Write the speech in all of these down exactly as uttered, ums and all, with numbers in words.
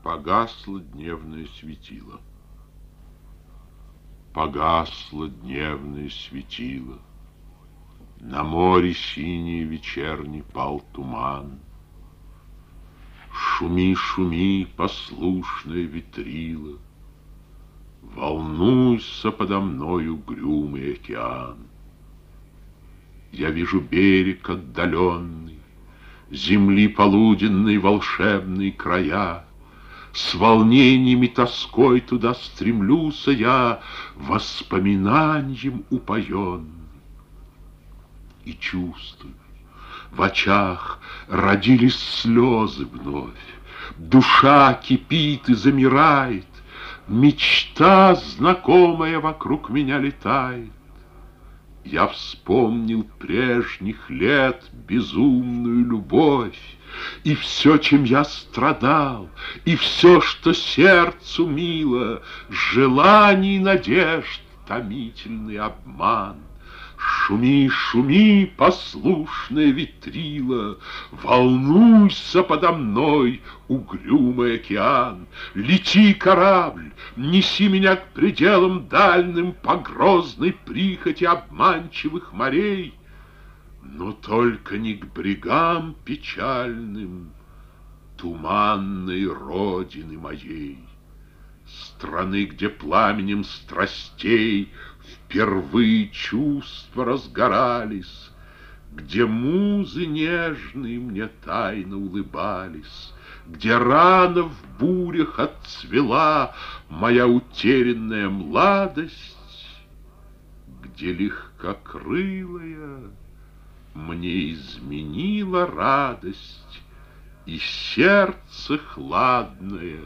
Погасло дневное светило. Погасло дневное светило. На море синее вечерний пал туман. Шуми, шуми, послушное ветрило, волнуйся подо мною угрюмый океан. Я вижу берег отдаленный, земли полуденной волшебные края. С волнением и тоской туда стремлюся я, воспоминанием упоенный. И чувствую, в очах родились слезы вновь, душа кипит и замирает, мечта знакомая вокруг меня летает. Я вспомнил прежних лет безумную любовь, и все, чем я страдал, и все, что сердцу мило, желаний, надежд, томительный обман. Шуми, шуми, послушное ветрило, волнуйся подо мной, угрюмый океан. Лети, корабль, неси меня к пределам дальним по грозной прихоти обманчивых морей, но только не к брегам печальным туманной родины моей, страны, где пламенем страстей впервые чувства разгорались, где музы нежные мне тайно улыбались, где рано в бурях отцвела моя утерянная младость, где легкокрылая мне изменила радость, и сердце хладное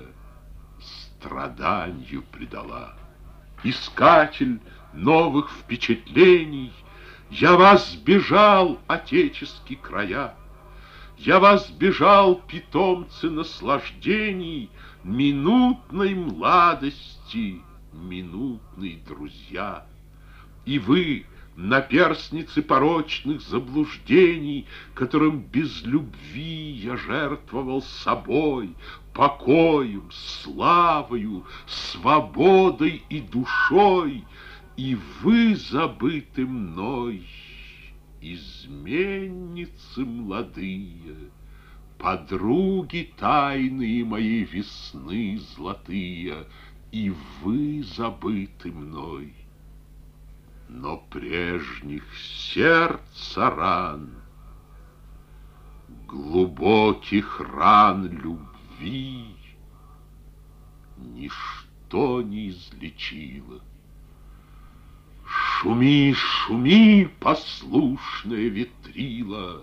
страданию предала. Искатель новых впечатлений, я вас бежал, отеческие края, я вас бежал, питомцы наслаждений, минутной младости, минутные друзья. И вы, наперстницы порочных заблуждений, которым без любви я жертвовал собой, покоем, славою, свободой и душой, и вы, забыты мной, изменницы молодые, подруги тайные моей весны золотые, и вы, забыты мной. Но прежних сердца ран, глубоких ран любви, ничто не излечило. Шуми, шуми, послушное ветрило,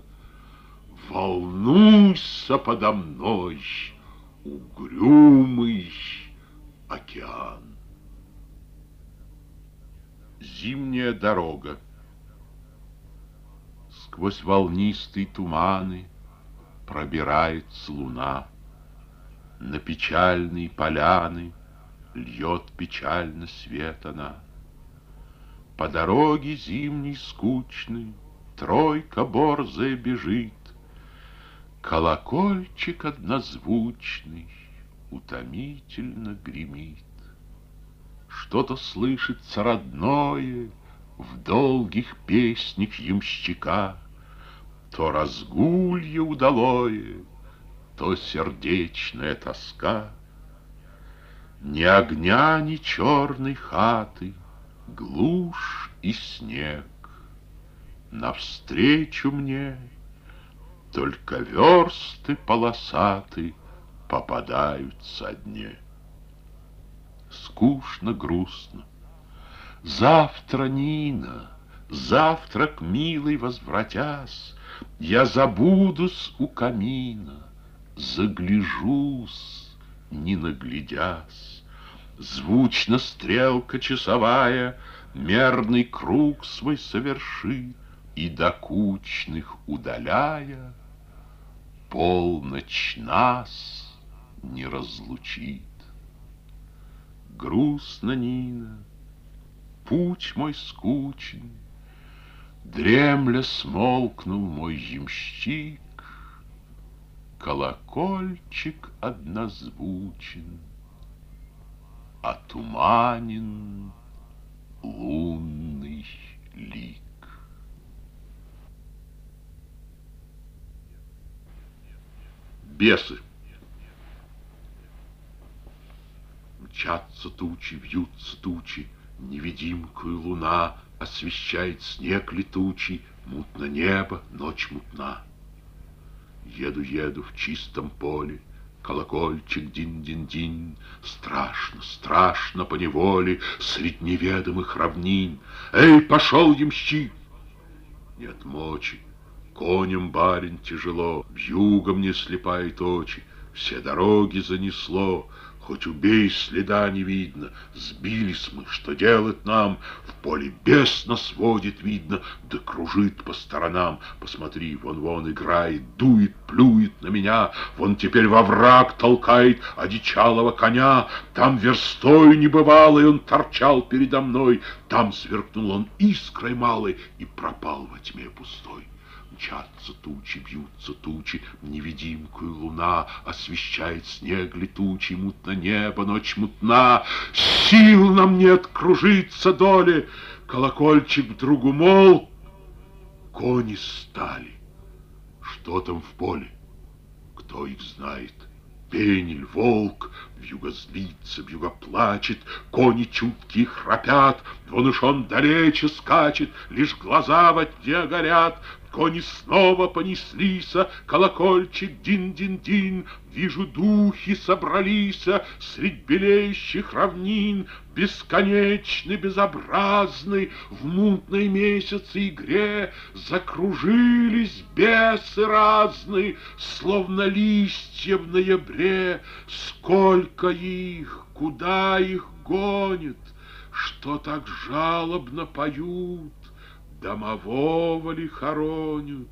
волнуйся подо мной, угрюмый океан. Зимняя дорога. Сквозь волнистые туманы пробирается луна. На печальные поляны льет печально свет она. По дороге зимней скучной тройка борзая бежит. Колокольчик однозвучный утомительно гремит. Что-то слышится родное в долгих песнях ямщика, то разгулье удалое, то сердечная тоска. Ни огня, ни черной хаты, глушь и снег. Навстречу мне только версты полосаты попадаются дне. Скучно, грустно. Завтра, Нина, завтра к милой возвратясь, я забудусь у камина, загляжусь, не наглядясь. Звучно стрелка часовая мерный круг свой совершит, и докучных удаляя, полночь нас не разлучит. Грустно, Нина, путь мой скучен, дремля смолкнул мой ямщик, Колокольчик однозвучен, отуманен лунный лик. Бесы. Мчатся тучи, вьются тучи, невидимкою луна освещает снег летучий, мутно небо, ночь мутна. Еду, еду в чистом поле, колокольчик дин-дин-дин, страшно, страшно поневоле средь неведомых равнин. Эй, пошел ямщик! Нет мочи, конем барин тяжело, вьюга мне слепает очи, все дороги занесло. Хоть убей, следа не видно, сбились мы, что делать нам? В поле бес нас водит, видно, да кружит по сторонам. Посмотри, вон-вон играет, дует, плюет на меня, вон теперь во враг толкает одичалого коня. Там верстою небывалой он торчал передо мной, там сверкнул он искрой малой и пропал во тьме пустой. Мчатся тучи, бьются тучи, невидимкую луна освещает снег летучий, мутно небо, ночь мутна. Сил нам нет кружиться доле. Колокольчик вдруг умолк, кони стали. Что там в поле? Кто их знает? Пенель, волк, вьюга злится, вьюга плачет, кони чуткие храпят, вон уж он далече скачет, лишь глаза во тьме горят. Кони снова понеслись, колокольчик дин-дин-дин, вижу, духи собрались средь белеющих равнин, бесконечный, безобразный, в мутной месяце игре закружились бесы разные, словно листья в ноябре. Сколько их, куда их гонят, что так жалобно поют? Домового ли хоронят,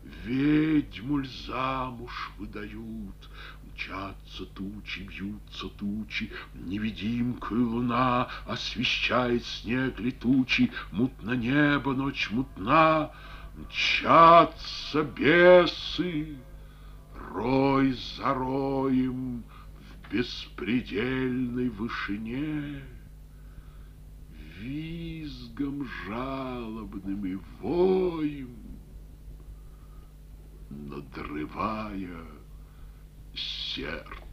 ведьму ль замуж выдают? Мчатся тучи, бьются тучи, невидимкою луна освещает снег летучий, мутно небо, ночь мутна. Мчатся бесы, рой за роем в беспредельной вышине, визгом жалобным и воем, надрывая сердце